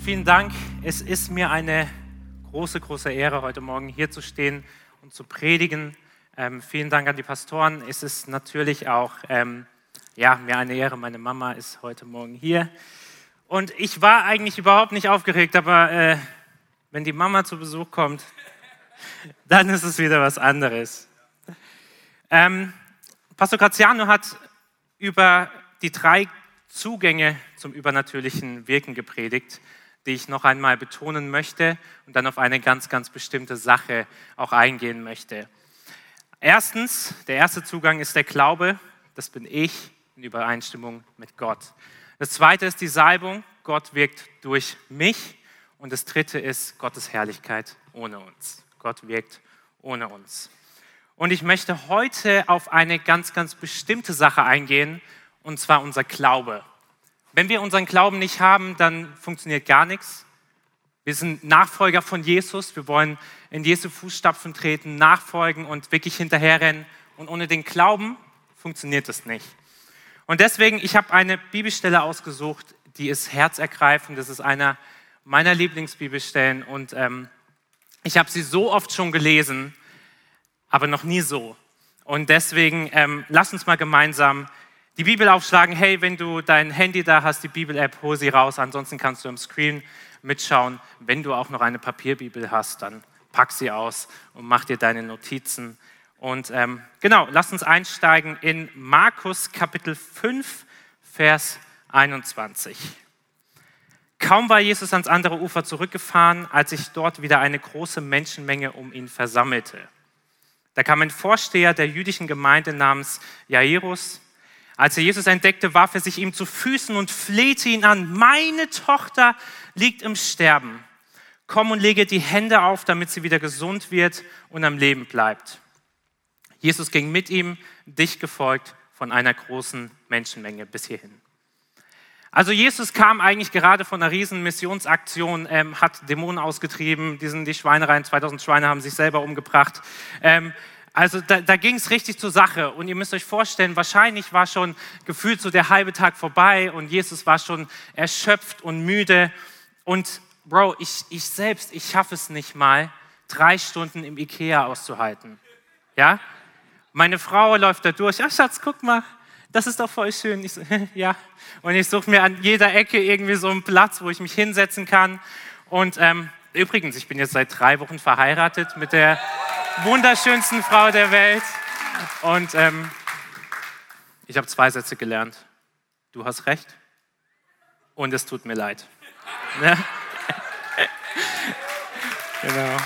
vielen Dank. Es ist mir eine große, große Ehre, heute Morgen hier zu stehen und zu predigen. Vielen Dank an die Pastoren. Es ist natürlich auch mir eine Ehre. Meine Mama ist heute Morgen hier. Und ich war eigentlich überhaupt nicht aufgeregt, aber wenn die Mama zu Besuch kommt, dann ist es wieder was anderes. Pastor Graziano hat über die 3 Zugänge zum übernatürlichen Wirken gepredigt, die ich noch einmal betonen möchte und dann auf eine ganz, ganz bestimmte Sache auch eingehen möchte. Erstens, der erste Zugang ist der Glaube, das bin ich, in Übereinstimmung mit Gott. Das zweite ist die Salbung, Gott wirkt durch mich. Und das dritte ist Gottes Herrlichkeit ohne uns. Gott wirkt ohne uns. Und ich möchte heute auf eine ganz, ganz bestimmte Sache eingehen, und zwar unser Glaube. Wenn wir unseren Glauben nicht haben, dann funktioniert gar nichts. Wir sind Nachfolger von Jesus, wir wollen in Jesu Fußstapfen treten, nachfolgen und wirklich hinterherrennen. Und ohne den Glauben funktioniert es nicht. Und deswegen, ich habe eine Bibelstelle ausgesucht, die ist herzergreifend. Das ist einer meiner Lieblingsbibelstellen und ich habe sie so oft schon gelesen, aber noch nie so. Und deswegen, lass uns mal gemeinsam die Bibel aufschlagen. Hey, wenn du dein Handy da hast, die Bibel-App, hol sie raus. Ansonsten kannst du am Screen mitschauen. Wenn du auch noch eine Papierbibel hast, dann pack sie aus und mach dir deine Notizen. Und lass uns einsteigen in Markus Kapitel 5, Vers 21. Kaum war Jesus ans andere Ufer zurückgefahren, als sich dort wieder eine große Menschenmenge um ihn versammelte. Da kam ein Vorsteher der jüdischen Gemeinde namens Jairus. Als er Jesus entdeckte, warf er sich ihm zu Füßen und flehte ihn an. Meine Tochter liegt im Sterben. Komm und lege die Hände auf, damit sie wieder gesund wird und am Leben bleibt. Jesus ging mit ihm, dicht gefolgt von einer großen Menschenmenge bis hierhin. Also Jesus kam eigentlich gerade von einer riesen Missionsaktion, hat Dämonen ausgetrieben, die Schweinereien, 2000 Schweine haben sich selber umgebracht. Also da ging es richtig zur Sache und ihr müsst euch vorstellen, wahrscheinlich war schon gefühlt so der halbe Tag vorbei und Jesus war schon erschöpft und müde. Und Bro, ich selbst schaffe es nicht mal, 3 Stunden im Ikea auszuhalten. Ja? Meine Frau läuft da durch, ja Schatz, guck mal, das ist doch voll schön. Ich so, ja. Und ich suche mir an jeder Ecke irgendwie so einen Platz, wo ich mich hinsetzen kann. Und übrigens, ich bin jetzt seit 3 Wochen verheiratet mit der wunderschönsten Frau der Welt. Und ich habe 2 Sätze gelernt. Du hast recht und es tut mir leid. Ja? Genau.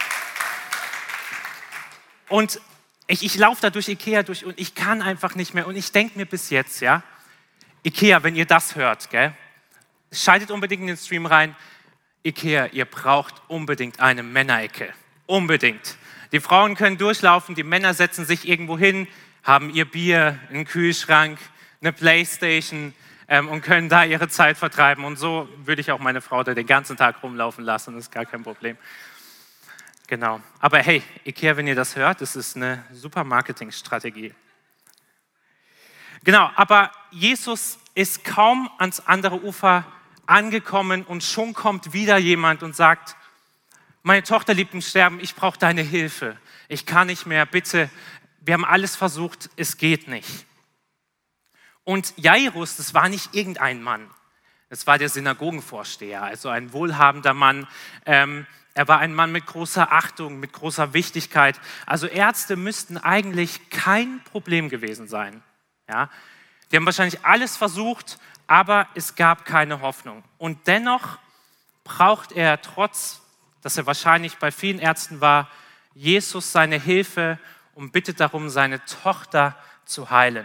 Und ich laufe da durch Ikea durch und ich kann einfach nicht mehr. Und ich denke mir bis jetzt, ja, Ikea, wenn ihr das hört, gell, schaltet unbedingt in den Stream rein. Ikea, ihr braucht unbedingt eine Männerecke. Unbedingt. Die Frauen können durchlaufen, die Männer setzen sich irgendwo hin, haben ihr Bier, einen Kühlschrank, eine Playstation und können da ihre Zeit vertreiben. Und so würde ich auch meine Frau da den ganzen Tag rumlaufen lassen, das ist gar kein Problem. Genau. Aber hey, Ikea, wenn ihr das hört, das ist eine super Marketingstrategie. Genau, aber Jesus ist kaum ans andere Ufer angekommen und schon kommt wieder jemand und sagt, meine Tochter liegt im Sterben, ich brauche deine Hilfe. Ich kann nicht mehr, bitte. Wir haben alles versucht, es geht nicht. Und Jairus, das war nicht irgendein Mann. Das war der Synagogenvorsteher, also ein wohlhabender Mann. Er war ein Mann mit großer Achtung, mit großer Wichtigkeit. Also Ärzte müssten eigentlich kein Problem gewesen sein. Ja? Die haben wahrscheinlich alles versucht, aber es gab keine Hoffnung. Und dennoch braucht er, trotz, dass er wahrscheinlich bei vielen Ärzten war, Jesus seine Hilfe und bittet darum, seine Tochter zu heilen.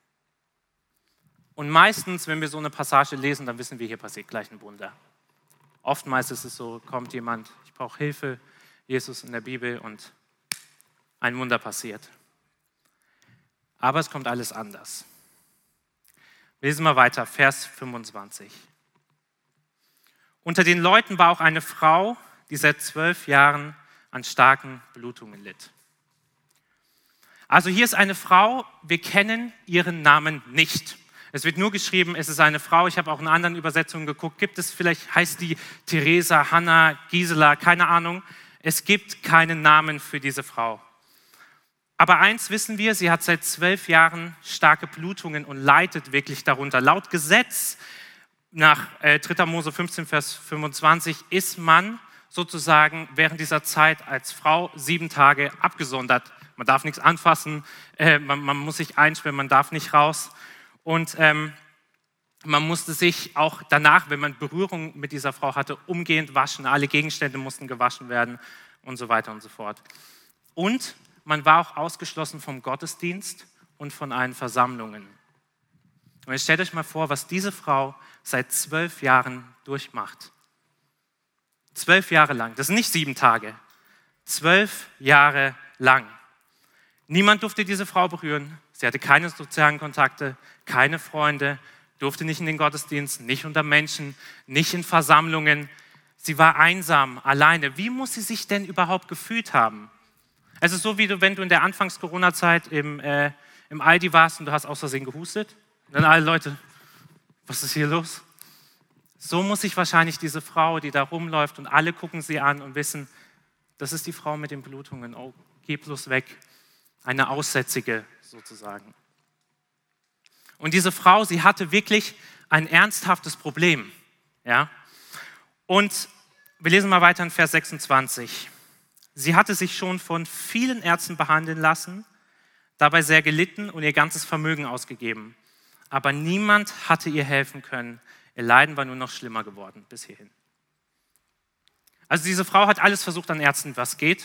Und meistens, wenn wir so eine Passage lesen, dann wissen wir, hier passiert gleich ein Wunder. Oftmals ist es so, kommt jemand, ich brauche Hilfe, Jesus in der Bibel und ein Wunder passiert. Aber es kommt alles anders. Wir lesen mal weiter, Vers 25. Unter den Leuten war auch eine Frau, die seit 12 Jahren an starken Blutungen litt. Also hier ist eine Frau, wir kennen ihren Namen nicht. Es wird nur geschrieben, es ist eine Frau. Ich habe auch in anderen Übersetzungen geguckt. Gibt es vielleicht, heißt die Theresa, Hannah, Gisela, keine Ahnung. Es gibt keinen Namen für diese Frau. Aber eins wissen wir, sie hat seit 12 Jahren starke Blutungen und leidet wirklich darunter. Laut Gesetz, nach 3. Mose 15, Vers 25, ist man sozusagen während dieser Zeit als Frau 7 Tage abgesondert. Man darf nichts anfassen, man muss sich einsperren, man darf nicht raus. Und man musste sich auch danach, wenn man Berührung mit dieser Frau hatte, umgehend waschen. Alle Gegenstände mussten gewaschen werden und so weiter und so fort. Und man war auch ausgeschlossen vom Gottesdienst und von allen Versammlungen. Und jetzt stellt euch mal vor, was diese Frau seit 12 Jahren durchmacht. 12 Jahre lang, das sind nicht 7 Tage, 12 Jahre lang. Niemand durfte diese Frau berühren, sie hatte keine sozialen Kontakte, keine Freunde, durfte nicht in den Gottesdienst, nicht unter Menschen, nicht in Versammlungen. Sie war einsam, alleine. Wie muss sie sich denn überhaupt gefühlt haben? Also so wie wenn du in der Anfangs-Corona-Zeit im Aldi warst und du hast aus Versehen gehustet. Und dann alle Leute, was ist hier los? So muss sich wahrscheinlich diese Frau, die da rumläuft und alle gucken sie an und wissen, das ist die Frau mit den Blutungen. Oh, geh bloß weg. Eine Aussätzige sozusagen. Und diese Frau, sie hatte wirklich ein ernsthaftes Problem. Ja? Und wir lesen mal weiter in Vers 26. Sie hatte sich schon von vielen Ärzten behandeln lassen, dabei sehr gelitten und ihr ganzes Vermögen ausgegeben. Aber niemand hatte ihr helfen können. Ihr Leiden war nur noch schlimmer geworden bis hierhin. Also diese Frau hat alles versucht an Ärzten, was geht.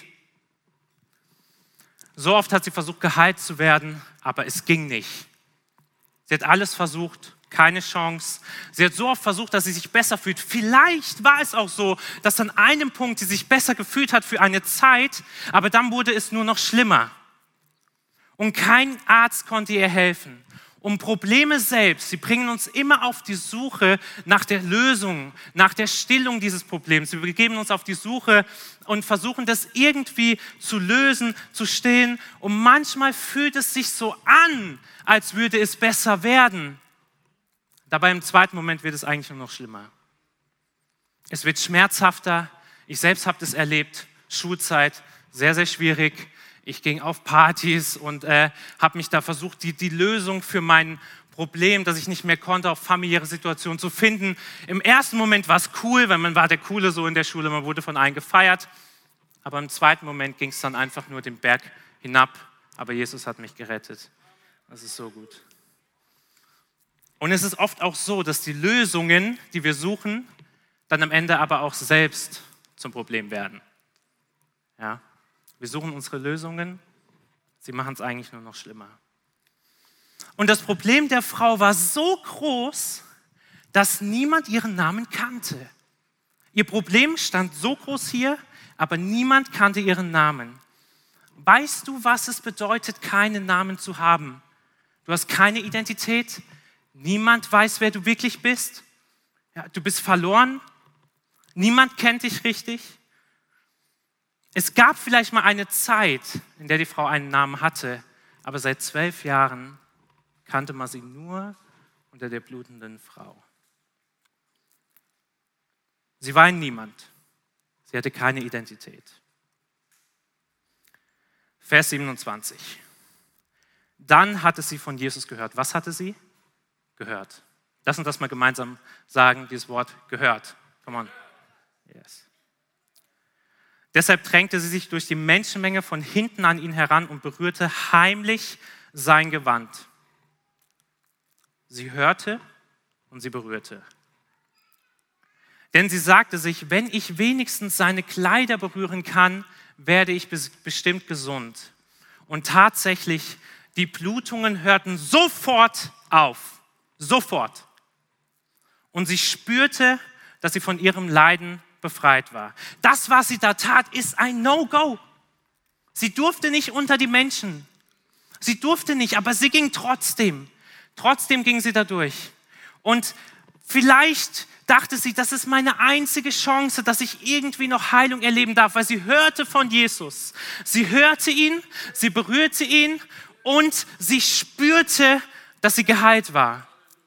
So oft hat sie versucht, geheilt zu werden, aber es ging nicht. Sie hat alles versucht, keine Chance. Sie hat so oft versucht, dass sie sich besser fühlt. Vielleicht war es auch so, dass an einem Punkt sie sich besser gefühlt hat für eine Zeit, aber dann wurde es nur noch schlimmer. Und kein Arzt konnte ihr helfen. Und Probleme selbst, sie bringen uns immer auf die Suche nach der Lösung, nach der Stillung dieses Problems. Wir begeben uns auf die Suche und versuchen das irgendwie zu lösen, zu stillen. Und manchmal fühlt es sich so an, als würde es besser werden. Dabei im zweiten Moment wird es eigentlich nur noch schlimmer. Es wird schmerzhafter. Ich selbst habe das erlebt. Schulzeit, sehr, sehr schwierig. Ich ging auf Partys und habe mich da versucht, die Lösung für mein Problem, dass ich nicht mehr konnte, auf familiäre Situationen zu finden. Im ersten Moment war es cool, weil man war der Coole so in der Schule, man wurde von allen gefeiert. Aber im zweiten Moment ging es dann einfach nur den Berg hinab. Aber Jesus hat mich gerettet. Das ist so gut. Und es ist oft auch so, dass die Lösungen, die wir suchen, dann am Ende aber auch selbst zum Problem werden. Ja? Wir suchen unsere Lösungen, sie machen es eigentlich nur noch schlimmer. Und das Problem der Frau war so groß, dass niemand ihren Namen kannte. Ihr Problem stand so groß hier, aber niemand kannte ihren Namen. Weißt du, was es bedeutet, keinen Namen zu haben? Du hast keine Identität, niemand weiß, wer du wirklich bist. Ja, du bist verloren, niemand kennt dich richtig. Es gab vielleicht mal eine Zeit, in der die Frau einen Namen hatte, aber seit 12 Jahren kannte man sie nur unter der blutenden Frau. Sie war ein Niemand. Sie hatte keine Identität. Vers 27. Dann hatte sie von Jesus gehört. Was hatte sie? Gehört. Lass uns das mal gemeinsam sagen, dieses Wort gehört. Come on. Yes. Deshalb drängte sie sich durch die Menschenmenge von hinten an ihn heran und berührte heimlich sein Gewand. Sie hörte und sie berührte. Denn sie sagte sich, wenn ich wenigstens seine Kleider berühren kann, werde ich bestimmt gesund. Und tatsächlich, die Blutungen hörten sofort auf. Sofort. Und sie spürte, dass sie von ihrem Leiden befreit war. Das, was sie da tat, ist ein No-Go. Sie durfte nicht unter die Menschen. Sie durfte nicht, aber sie ging trotzdem. Trotzdem ging sie da durch. Und vielleicht dachte sie, das ist meine einzige Chance, dass ich irgendwie noch Heilung erleben darf, weil sie hörte von Jesus. Sie hörte ihn, sie berührte ihn und sie spürte, dass sie geheilt war.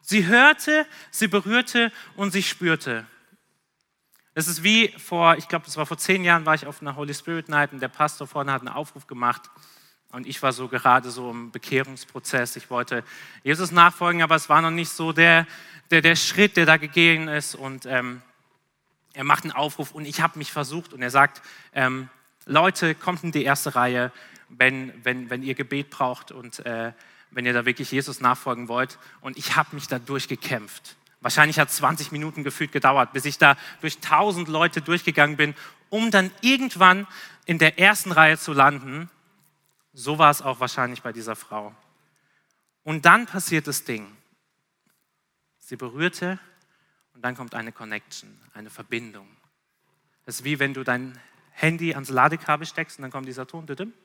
Sie hörte, sie berührte und sie spürte. Es ist wie ich glaube, das war vor 10 Jahren, war ich auf einer Holy Spirit Night und der Pastor vorne hat einen Aufruf gemacht und ich war so gerade so im Bekehrungsprozess. Ich wollte Jesus nachfolgen, aber es war noch nicht so der Schritt, der da gegangen ist und er macht einen Aufruf und ich habe mich versucht und er sagt, Leute, kommt in die erste Reihe, wenn ihr Gebet braucht und wenn ihr da wirklich Jesus nachfolgen wollt. Und ich habe mich da durchgekämpft. Wahrscheinlich hat es 20 Minuten gefühlt gedauert, bis ich da durch 1000 Leute durchgegangen bin, um dann irgendwann in der ersten Reihe zu landen. So war es auch wahrscheinlich bei dieser Frau. Und dann passiert das Ding. Sie berührte und dann kommt eine Connection, eine Verbindung. Das ist wie wenn du dein Handy ans Ladekabel steckst und dann kommt dieser Ton.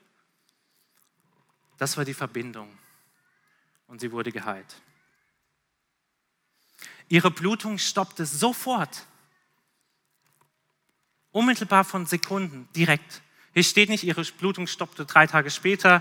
Das war die Verbindung. Und sie wurde geheilt. Ihre Blutung stoppte sofort. Unmittelbar von Sekunden, direkt. Hier steht nicht, ihre Blutung stoppte 3 Tage später,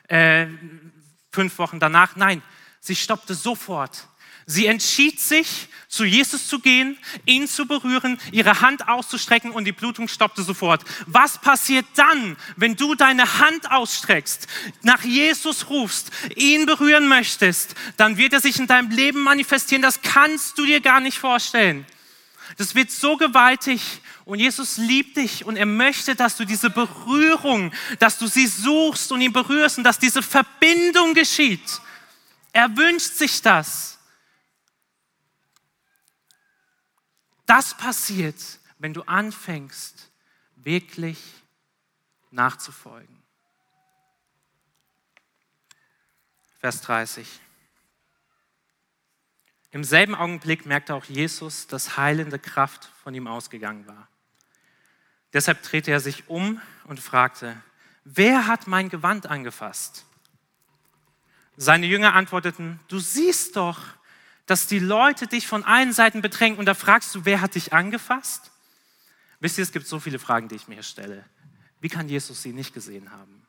5 Wochen danach. Nein, sie stoppte sofort. Sie entschied sich, zu Jesus zu gehen, ihn zu berühren, ihre Hand auszustrecken und die Blutung stoppte sofort. Was passiert dann, wenn du deine Hand ausstreckst, nach Jesus rufst, ihn berühren möchtest? Dann wird er sich in deinem Leben manifestieren. Das kannst du dir gar nicht vorstellen. Das wird so gewaltig und Jesus liebt dich und er möchte, dass du diese Berührung, dass du sie suchst und ihn berührst und dass diese Verbindung geschieht. Er wünscht sich das. Das passiert, wenn du anfängst, wirklich nachzufolgen. Vers 30. Im selben Augenblick merkte auch Jesus, dass heilende Kraft von ihm ausgegangen war. Deshalb drehte er sich um und fragte, wer hat mein Gewand angefasst? Seine Jünger antworteten, du siehst doch, dass die Leute dich von allen Seiten bedrängen und da fragst du, wer hat dich angefasst? Wisst ihr, es gibt so viele Fragen, die ich mir hier stelle. Wie kann Jesus sie nicht gesehen haben?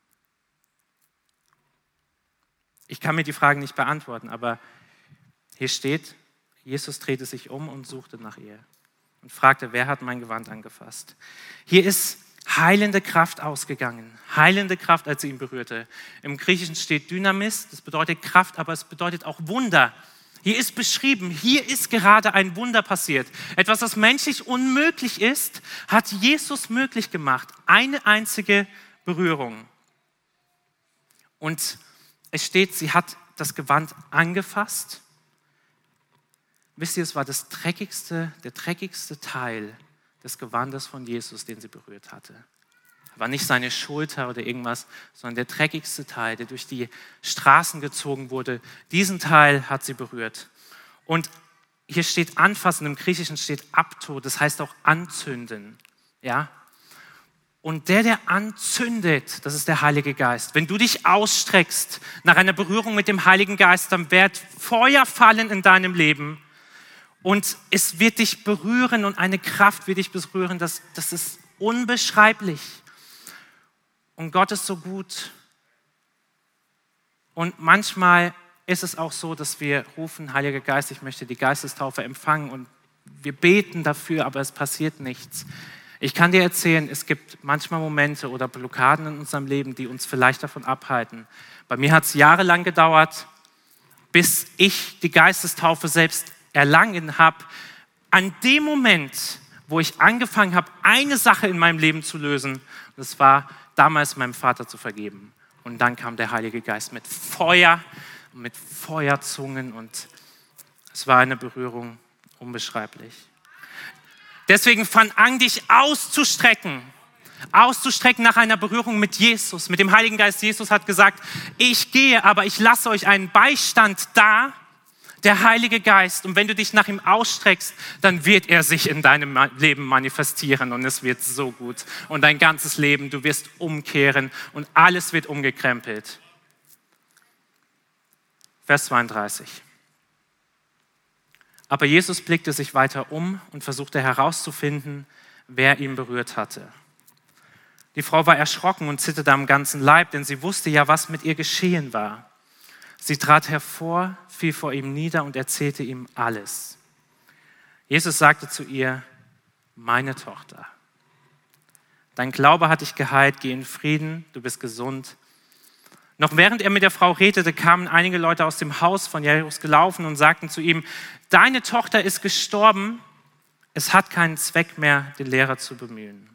Ich kann mir die Fragen nicht beantworten, aber hier steht, Jesus drehte sich um und suchte nach ihr und fragte, wer hat mein Gewand angefasst? Hier ist heilende Kraft ausgegangen. Heilende Kraft, als sie ihn berührte. Im Griechischen steht Dynamis, das bedeutet Kraft, aber es bedeutet auch Wunder. Hier ist beschrieben, hier ist gerade ein Wunder passiert. Etwas, was menschlich unmöglich ist, hat Jesus möglich gemacht. Eine einzige Berührung. Und es steht, sie hat das Gewand angefasst. Wisst ihr, es war der dreckigste Teil des Gewandes von Jesus, den sie berührt hatte. War nicht seine Schulter oder irgendwas, sondern der dreckigste Teil, der durch die Straßen gezogen wurde. Diesen Teil hat sie berührt. Und hier steht anfassen, im Griechischen steht apto, das heißt auch anzünden. Ja? Und der anzündet, das ist der Heilige Geist. Wenn du dich ausstreckst nach einer Berührung mit dem Heiligen Geist, dann wird Feuer fallen in deinem Leben. Und es wird dich berühren und eine Kraft wird dich berühren, das ist unbeschreiblich. Und Gott ist so gut. Und manchmal ist es auch so, dass wir rufen, Heiliger Geist, ich möchte die Geistestaufe empfangen und wir beten dafür, aber es passiert nichts. Ich kann dir erzählen, es gibt manchmal Momente oder Blockaden in unserem Leben, die uns vielleicht davon abhalten. Bei mir hat es jahrelang gedauert, bis ich die Geistestaufe selbst erlangen habe. An dem Moment, wo ich angefangen habe, eine Sache in meinem Leben zu lösen, das war damals meinem Vater zu vergeben. Und dann kam der Heilige Geist mit Feuer, mit Feuerzungen und es war eine Berührung unbeschreiblich. Deswegen fang an, dich auszustrecken nach einer Berührung mit Jesus, mit dem Heiligen Geist. Jesus hat gesagt, ich gehe, aber ich lasse euch einen Beistand da, der Heilige Geist. Und wenn du dich nach ihm ausstreckst, dann wird er sich in deinem Leben manifestieren und es wird so gut. Und dein ganzes Leben, du wirst umkehren und alles wird umgekrempelt. Vers 32. Aber Jesus blickte sich weiter um und versuchte herauszufinden, wer ihn berührt hatte. Die Frau war erschrocken und zitterte am ganzen Leib, denn sie wusste ja, was mit ihr geschehen war. Sie trat hervor, fiel vor ihm nieder und erzählte ihm alles. Jesus sagte zu ihr: Meine Tochter, dein Glaube hat dich geheilt, geh in Frieden, du bist gesund. Noch während er mit der Frau redete, kamen einige Leute aus dem Haus von Jairus gelaufen und sagten zu ihm: Deine Tochter ist gestorben, es hat keinen Zweck mehr, den Lehrer zu bemühen.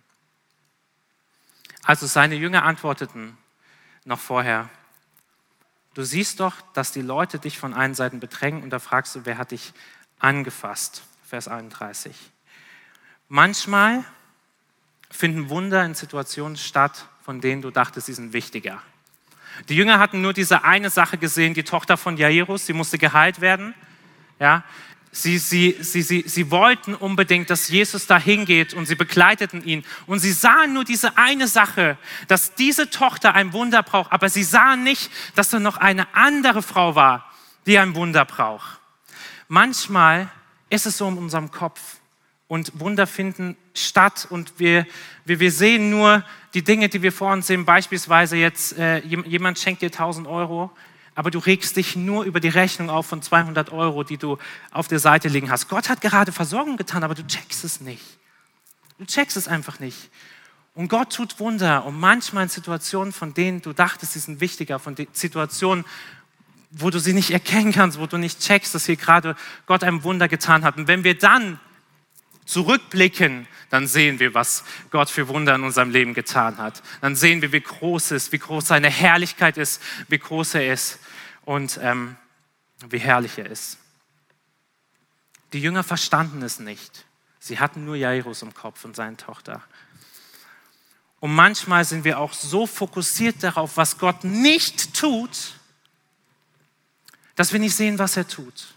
Also seine Jünger antworteten noch vorher: Du siehst doch, dass die Leute dich von allen Seiten bedrängen, und da fragst du, wer hat dich angefasst? Vers 31. Manchmal finden Wunder in Situationen statt, von denen du dachtest, sie sind wichtiger. Die Jünger hatten nur diese eine Sache gesehen, die Tochter von Jairus, sie musste geheilt werden. Ja, sie wollten unbedingt, dass Jesus da hingeht, und sie begleiteten ihn. Und sie sahen nur diese eine Sache, dass diese Tochter ein Wunder braucht. Aber sie sahen nicht, dass da noch eine andere Frau war, die ein Wunder braucht. Manchmal ist es so in unserem Kopf und Wunder finden statt und wir sehen nur die Dinge, die wir vor uns sehen. Beispielsweise jetzt, jemand schenkt dir 1.000 Euro, aber du regst dich nur über die Rechnung auf von 200 Euro, die du auf der Seite liegen hast. Gott hat gerade Versorgung getan, aber du checkst es nicht. Du checkst es einfach nicht. Und Gott tut Wunder, und manchmal in Situationen, von denen du dachtest, sie sind wichtiger, von den Situationen, wo du sie nicht erkennen kannst, wo du nicht checkst, dass hier gerade Gott ein Wunder getan hat. Und wenn wir dann zurückblicken, dann sehen wir, was Gott für Wunder in unserem Leben getan hat. Dann sehen wir, wie groß ist, wie groß seine Herrlichkeit ist, wie groß er ist und wie herrlich er ist. Die Jünger verstanden es nicht. Sie hatten nur Jairus im Kopf und seine Tochter. Und manchmal sind wir auch so fokussiert darauf, was Gott nicht tut, dass wir nicht sehen, was er tut.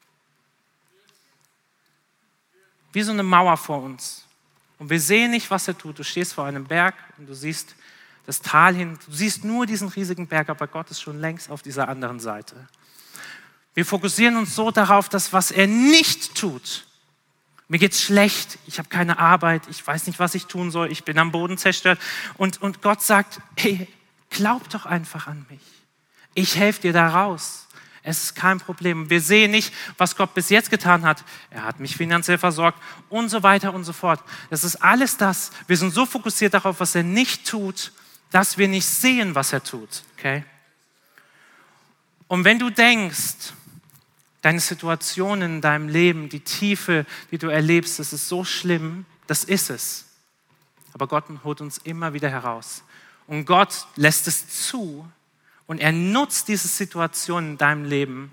Wie so eine Mauer vor uns. Und wir sehen nicht, was er tut. Du stehst vor einem Berg und du siehst das Tal hin. Du siehst nur diesen riesigen Berg, aber Gott ist schon längst auf dieser anderen Seite. Wir fokussieren uns so darauf, dass was er nicht tut. Mir geht's schlecht, ich habe keine Arbeit, ich weiß nicht, was ich tun soll, ich bin am Boden zerstört. Und Gott sagt: Hey, glaub doch einfach an mich. Ich helfe dir da raus. Es ist kein Problem. Wir sehen nicht, was Gott bis jetzt getan hat. Er hat mich finanziell versorgt und so weiter und so fort. Das ist alles das. Wir sind so fokussiert darauf, was er nicht tut, dass wir nicht sehen, was er tut. Okay? Und wenn du denkst, deine Situation in deinem Leben, die Tiefe, die du erlebst, das ist so schlimm, das ist es. Aber Gott holt uns immer wieder heraus. Und Gott lässt es zu, und er nutzt diese Situation in deinem Leben,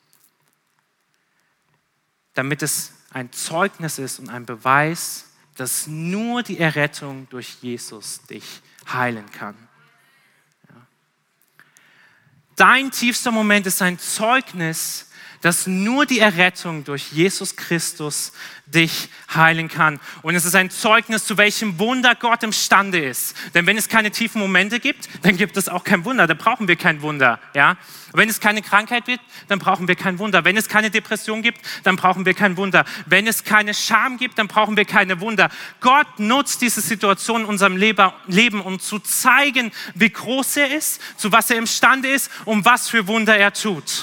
damit es ein Zeugnis ist und ein Beweis, dass nur die Errettung durch Jesus dich heilen kann. Ja. Dein tiefster Moment ist ein Zeugnis, dass nur die Errettung durch Jesus Christus dich heilen kann. Und es ist ein Zeugnis, zu welchem Wunder Gott imstande ist. Denn wenn es keine tiefen Momente gibt, dann gibt es auch kein Wunder. Da brauchen wir kein Wunder. Ja? Wenn es keine Krankheit gibt, dann brauchen wir kein Wunder. Wenn es keine Depression gibt, dann brauchen wir kein Wunder. Wenn es keine Scham gibt, dann brauchen wir keine Wunder. Gott nutzt diese Situation in unserem Leben, um zu zeigen, wie groß er ist, zu was er imstande ist und was für Wunder er tut.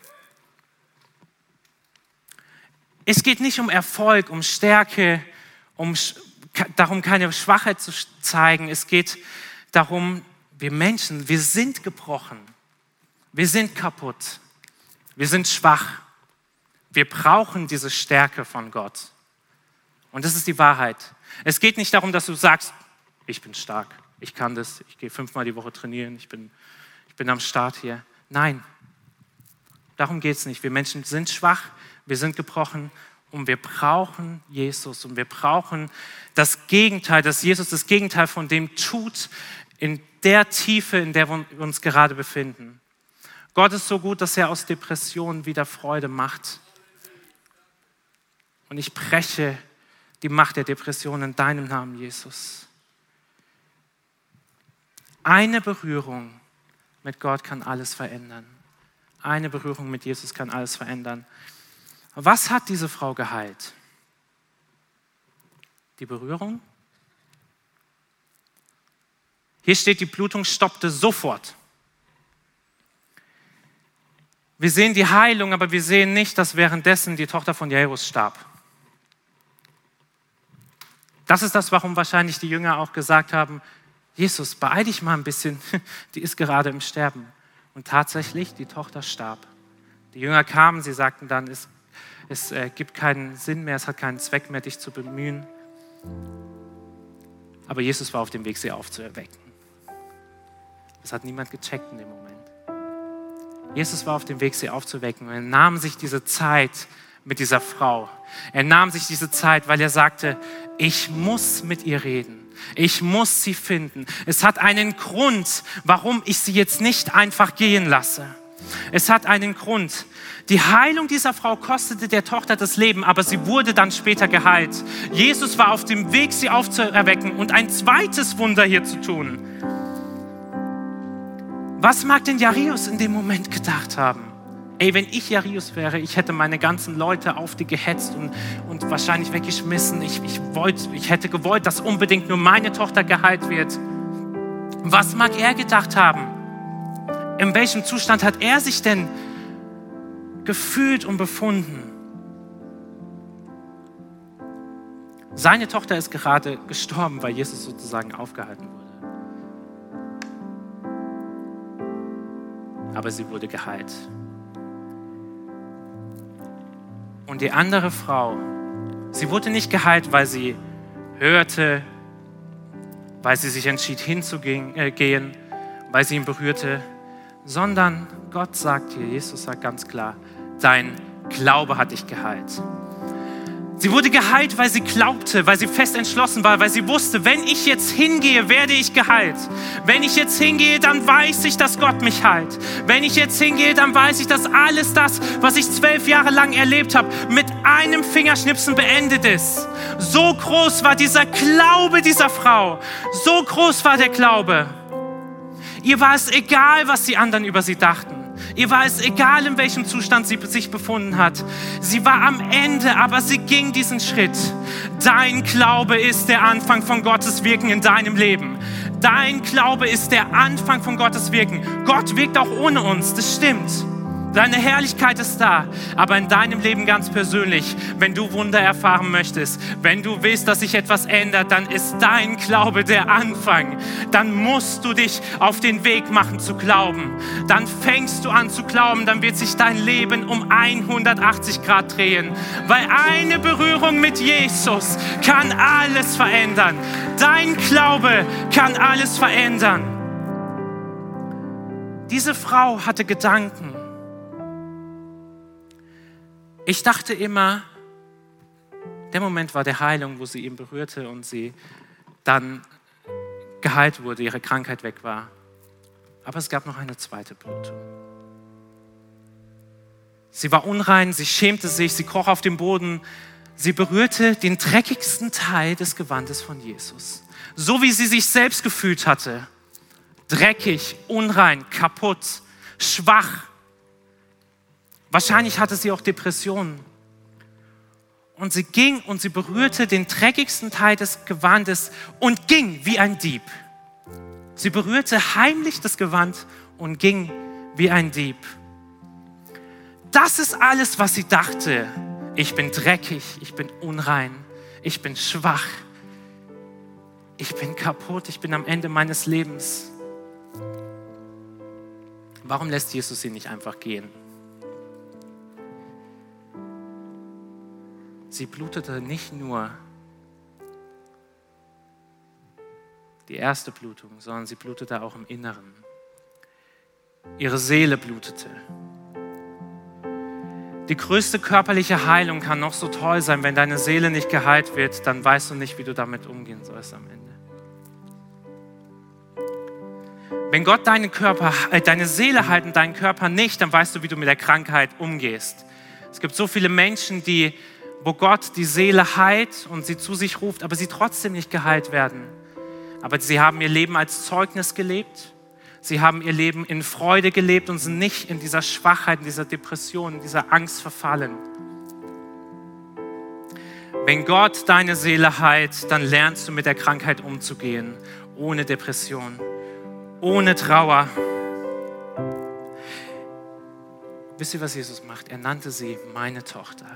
Es geht nicht um Erfolg, um Stärke, darum, keine Schwachheit zu zeigen. Es geht darum, wir Menschen, wir sind gebrochen. Wir sind kaputt. Wir sind schwach. Wir brauchen diese Stärke von Gott. Und das ist die Wahrheit. Es geht nicht darum, dass du sagst, ich bin stark, ich kann das, ich gehe 5-mal die Woche trainieren, ich bin am Start hier. Nein, darum geht es nicht. Wir Menschen sind schwach. Wir sind gebrochen und wir brauchen Jesus und wir brauchen das Gegenteil, dass Jesus das Gegenteil von dem tut in der Tiefe, in der wir uns gerade befinden. Gott ist so gut, dass er aus Depressionen wieder Freude macht. Und ich breche die Macht der Depression in deinem Namen, Jesus. Eine Berührung mit Gott kann alles verändern. Eine Berührung mit Jesus kann alles verändern. Was hat diese Frau geheilt? Die Berührung? Hier steht, die Blutung stoppte sofort. Wir sehen die Heilung, aber wir sehen nicht, dass währenddessen die Tochter von Jairus starb. Das ist das, warum wahrscheinlich die Jünger auch gesagt haben, Jesus, beeil dich mal ein bisschen, die ist gerade im Sterben. Und tatsächlich, die Tochter starb. Die Jünger kamen, sie sagten dann, es gibt keinen Sinn mehr, es hat keinen Zweck mehr, dich zu bemühen. Aber Jesus war auf dem Weg, sie aufzuerwecken. Das hat niemand gecheckt in dem Moment. Jesus war auf dem Weg, sie aufzuwecken. Und er nahm sich diese Zeit mit dieser Frau. Er nahm sich diese Zeit, weil er sagte, ich muss mit ihr reden. Ich muss sie finden. Es hat einen Grund, warum ich sie jetzt nicht einfach gehen lasse. Es hat einen Grund. Die Heilung dieser Frau kostete der Tochter das Leben, aber sie wurde dann später geheilt. Jesus war auf dem Weg, sie aufzuerwecken und ein zweites Wunder hier zu tun. Was mag denn Jairus in dem Moment gedacht haben? Ey, wenn ich Jairus wäre, ich hätte meine ganzen Leute auf die gehetzt und wahrscheinlich weggeschmissen. Ich hätte gewollt, dass unbedingt nur meine Tochter geheilt wird. Was mag er gedacht haben? In welchem Zustand hat er sich denn gefühlt und befunden? Seine Tochter ist gerade gestorben, weil Jesus sozusagen aufgehalten wurde. Aber sie wurde geheilt. Und die andere Frau, sie wurde nicht geheilt, weil sie hörte, weil sie sich entschied hinzugehen, weil sie ihn berührte, sondern Gott sagt hier, Jesus sagt ganz klar, dein Glaube hat dich geheilt. Sie wurde geheilt, weil sie glaubte, weil sie fest entschlossen war, weil sie wusste, wenn ich jetzt hingehe, werde ich geheilt. Wenn ich jetzt hingehe, dann weiß ich, dass Gott mich heilt. Wenn ich jetzt hingehe, dann weiß ich, dass alles das, was ich 12 Jahre lang erlebt habe, mit einem Fingerschnipsen beendet ist. So groß war dieser Glaube dieser Frau. So groß war der Glaube. Ihr war es egal, was die anderen über sie dachten. Ihr war es egal, in welchem Zustand sie sich befunden hat. Sie war am Ende, aber sie ging diesen Schritt. Dein Glaube ist der Anfang von Gottes Wirken in deinem Leben. Dein Glaube ist der Anfang von Gottes Wirken. Gott wirkt auch ohne uns, das stimmt. Seine Herrlichkeit ist da, aber in deinem Leben ganz persönlich, wenn du Wunder erfahren möchtest, wenn du willst, dass sich etwas ändert, dann ist dein Glaube der Anfang. Dann musst du dich auf den Weg machen zu glauben. Dann fängst du an zu glauben, dann wird sich dein Leben um 180 Grad drehen. Weil eine Berührung mit Jesus kann alles verändern. Dein Glaube kann alles verändern. Diese Frau hatte Gedanken. Ich dachte immer, der Moment war der Heilung, wo sie ihn berührte und sie dann geheilt wurde, ihre Krankheit weg war. Aber es gab noch eine zweite Blutung. Sie war unrein, sie schämte sich, sie kroch auf dem Boden. Sie berührte den dreckigsten Teil des Gewandes von Jesus. So wie sie sich selbst gefühlt hatte. Dreckig, unrein, kaputt, schwach. Wahrscheinlich hatte sie auch Depressionen. Und sie ging und sie berührte den dreckigsten Teil des Gewandes und ging wie ein Dieb. Sie berührte heimlich das Gewand und ging wie ein Dieb. Das ist alles, was sie dachte. Ich bin dreckig, ich bin unrein, ich bin schwach, ich bin kaputt, ich bin am Ende meines Lebens. Warum lässt Jesus sie nicht einfach gehen? Sie blutete nicht nur die erste Blutung, sondern sie blutete auch im Inneren. Ihre Seele blutete. Die größte körperliche Heilung kann noch so toll sein, wenn deine Seele nicht geheilt wird, dann weißt du nicht, wie du damit umgehen sollst am Ende. Wenn Gott deine Seele heilt und deinen Körper nicht, dann weißt du, wie du mit der Krankheit umgehst. Es gibt so viele Menschen, wo Gott die Seele heilt und sie zu sich ruft, aber sie trotzdem nicht geheilt werden. Aber sie haben ihr Leben als Zeugnis gelebt. Sie haben ihr Leben in Freude gelebt und sind nicht in dieser Schwachheit, in dieser Depression, in dieser Angst verfallen. Wenn Gott deine Seele heilt, dann lernst du mit der Krankheit umzugehen, ohne Depression, ohne Trauer. Wisst ihr, was Jesus macht? Er nannte sie meine Tochter.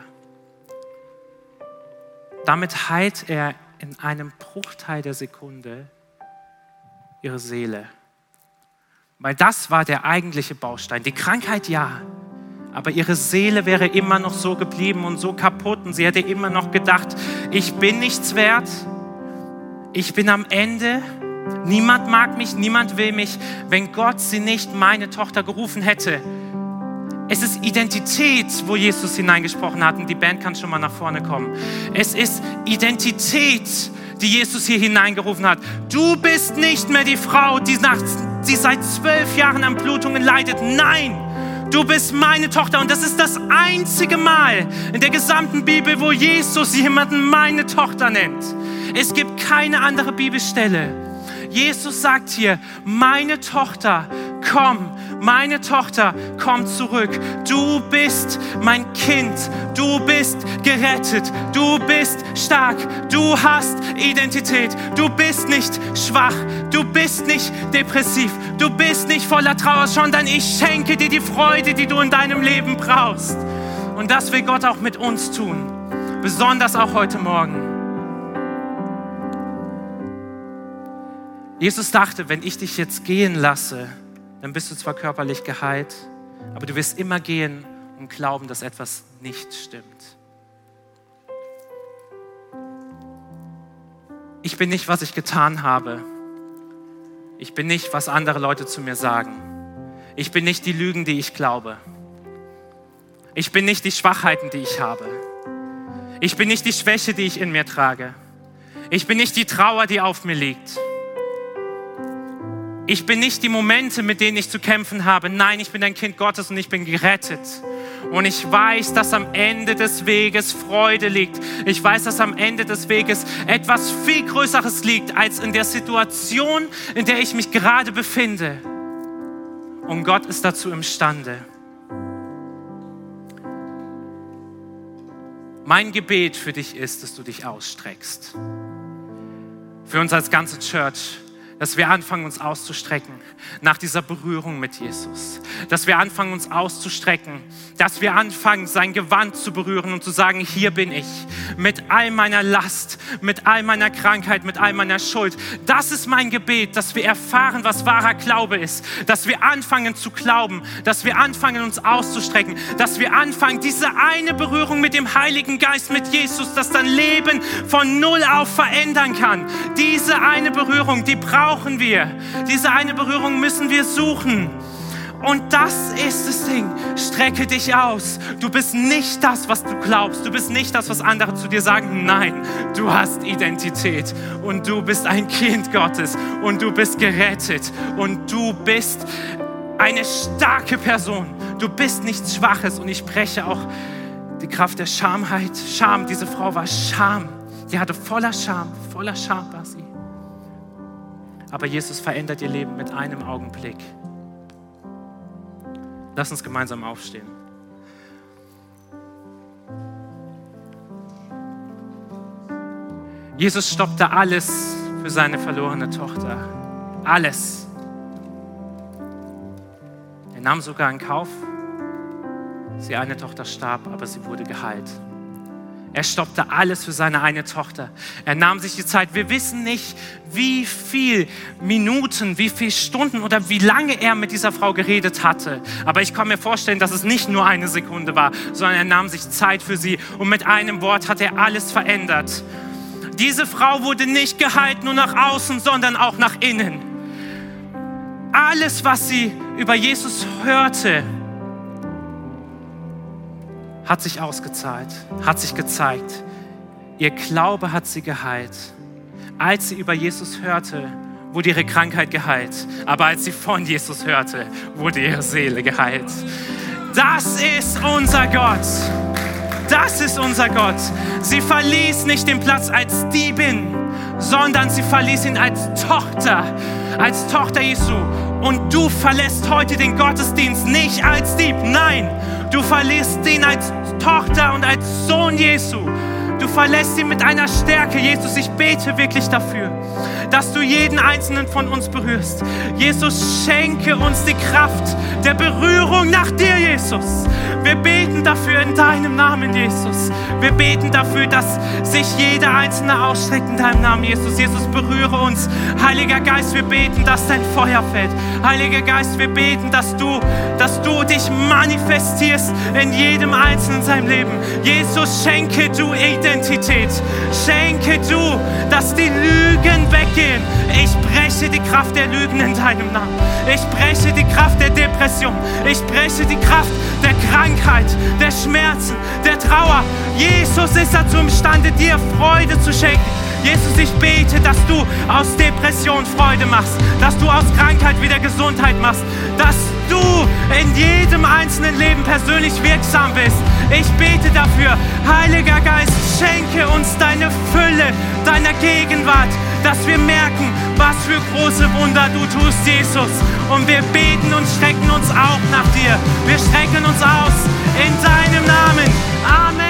Damit heilt er in einem Bruchteil der Sekunde ihre Seele. Weil das war der eigentliche Baustein. Die Krankheit ja, aber ihre Seele wäre immer noch so geblieben und so kaputt und sie hätte immer noch gedacht, ich bin nichts wert, ich bin am Ende, niemand mag mich, niemand will mich, wenn Gott sie nicht meine Tochter gerufen hätte. Es ist Identität, wo Jesus hineingesprochen hat, und die Band kann schon mal nach vorne kommen. Es ist Identität, die Jesus hier hineingerufen hat. Du bist nicht mehr die Frau, die seit 12 Jahren an Blutungen leidet. Nein, du bist meine Tochter. Und das ist das einzige Mal in der gesamten Bibel, wo Jesus jemanden meine Tochter nennt. Es gibt keine andere Bibelstelle. Jesus sagt hier, meine Tochter, komm. Meine Tochter, komm zurück. Du bist mein Kind. Du bist gerettet. Du bist stark. Du hast Identität. Du bist nicht schwach. Du bist nicht depressiv. Du bist nicht voller Trauer, sondern ich schenke dir die Freude, die du in deinem Leben brauchst. Und das will Gott auch mit uns tun. Besonders auch heute Morgen. Jesus dachte, wenn ich dich jetzt gehen lasse, dann bist du zwar körperlich geheilt, aber du wirst immer gehen und glauben, dass etwas nicht stimmt. Ich bin nicht, was ich getan habe. Ich bin nicht, was andere Leute zu mir sagen. Ich bin nicht die Lügen, die ich glaube. Ich bin nicht die Schwachheiten, die ich habe. Ich bin nicht die Schwäche, die ich in mir trage. Ich bin nicht die Trauer, die auf mir liegt. Ich bin nicht die Momente, mit denen ich zu kämpfen habe. Nein, ich bin ein Kind Gottes und ich bin gerettet. Und ich weiß, dass am Ende des Weges Freude liegt. Ich weiß, dass am Ende des Weges etwas viel Größeres liegt, als in der Situation, in der ich mich gerade befinde. Und Gott ist dazu imstande. Mein Gebet für dich ist, dass du dich ausstreckst. Für uns als ganze Church. Dass wir anfangen, uns auszustrecken nach dieser Berührung mit Jesus. Dass wir anfangen, uns auszustrecken. Dass wir anfangen, sein Gewand zu berühren und zu sagen, hier bin ich. Mit all meiner Last, mit all meiner Krankheit, mit all meiner Schuld. Das ist mein Gebet, dass wir erfahren, was wahrer Glaube ist. Dass wir anfangen zu glauben. Dass wir anfangen, uns auszustrecken. Dass wir anfangen, diese eine Berührung mit dem Heiligen Geist, mit Jesus, das dein Leben von null auf verändern kann. Diese eine Berührung, die brauchen wir. Diese eine Berührung müssen wir suchen. Und das ist das Ding. Strecke dich aus. Du bist nicht das, was du glaubst. Du bist nicht das, was andere zu dir sagen. Nein, du hast Identität. Und du bist ein Kind Gottes. Und du bist gerettet. Und du bist eine starke Person. Du bist nichts Schwaches. Und ich spreche auch die Kraft der Schamheit. Scham, diese Frau war Scham. Die hatte voller Scham war sie. Aber Jesus verändert ihr Leben mit einem Augenblick. Lass uns gemeinsam aufstehen. Jesus stoppte alles für seine verlorene Tochter. Alles. Er nahm sogar in Kauf, dass die eine Tochter starb, aber sie wurde geheilt. Er stoppte alles für seine eine Tochter. Er nahm sich die Zeit. Wir wissen nicht, wie viel Minuten, wie viele Stunden oder wie lange er mit dieser Frau geredet hatte. Aber ich kann mir vorstellen, dass es nicht nur eine Sekunde war, sondern er nahm sich Zeit für sie. Und mit einem Wort hat er alles verändert. Diese Frau wurde nicht geheilt nur nach außen, sondern auch nach innen. Alles, was sie über Jesus hörte, hat sich ausgezahlt, hat sich gezeigt. Ihr Glaube hat sie geheilt. Als sie über Jesus hörte, wurde ihre Krankheit geheilt. Aber als sie von Jesus hörte, wurde ihre Seele geheilt. Das ist unser Gott. Das ist unser Gott. Sie verließ nicht den Platz als Diebin, sondern sie verließ ihn als Tochter Jesu. Und du verlässt heute den Gottesdienst nicht als Dieb, nein, du verlässt ihn als Tochter und als Sohn Jesu. Du verlässt ihn mit einer Stärke. Jesus, ich bete wirklich dafür, dass du jeden einzelnen von uns berührst. Jesus, schenke uns die Kraft der Berührung nach dir, Jesus. Wir beten dafür in deinem Namen, Jesus. Wir beten dafür, dass sich jeder Einzelne ausstreckt in deinem Namen, Jesus. Jesus, berühre uns. Heiliger Geist, wir beten, dass dein Feuer fällt. Heiliger Geist, wir beten, dass du dich manifestierst in jedem Einzelnen in seinem Leben. Jesus, schenke du Identität. Schenke du, dass die Lügen weggehen. Ich breche die Kraft der Lügen in deinem Namen. Ich breche die Kraft der Depression. Ich breche die Kraft der Krankheit, der Schmerzen, der Trauer. Jesus ist dazu imstande, dir Freude zu schenken. Jesus, ich bete, dass du aus Depression Freude machst, dass du aus Krankheit wieder Gesundheit machst, dass du in jedem einzelnen Leben persönlich wirksam bist. Ich bete dafür, Heiliger Geist, schenke uns deine Fülle, deiner Gegenwart, dass wir merken, was für große Wunder du tust, Jesus. Und wir beten und strecken uns auch nach dir. Wir strecken uns aus in deinem Namen. Amen.